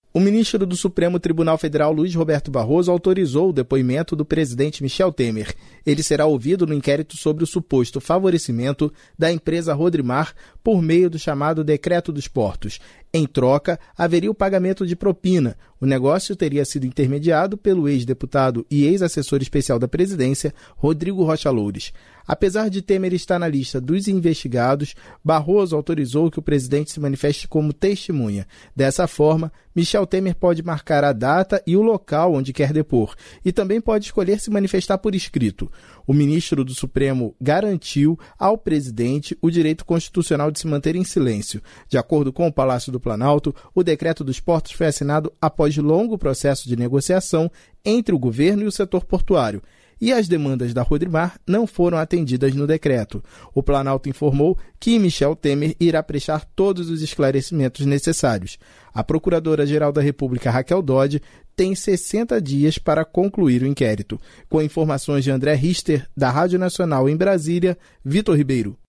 O ministro do Supremo Tribunal Federal, Luiz Roberto Barroso, autorizou o depoimento do presidente Michel Temer. Ele será ouvido no inquérito sobre o suposto favorecimento da empresa Rodrimar por meio do chamado Decreto dos Portos. Em troca, haveria o pagamento de propina. O negócio teria sido intermediado pelo ex-deputado e ex-assessor especial da presidência, Rodrigo Rocha Loures. Apesar de Temer estar na lista dos investigados, Barroso autorizou que o presidente se manifeste como testemunha. Dessa forma, Michel Temer pode marcar a data e o local onde quer depor, e também pode escolher se manifestar por escrito. O ministro do Supremo garantiu ao presidente o direito constitucional de se manter em silêncio. De acordo com o Palácio do Planalto, o Decreto dos Portos foi assinado após longo processo de negociação entre o governo e o setor portuário, e as demandas da Rodrimar não foram atendidas no decreto. O Planalto informou que Michel Temer irá prestar todos os esclarecimentos necessários. A Procuradora-Geral da República, Raquel Dodge, tem 60 dias para concluir o inquérito. Com informações de André Richter, da Rádio Nacional em Brasília, Vitor Ribeiro.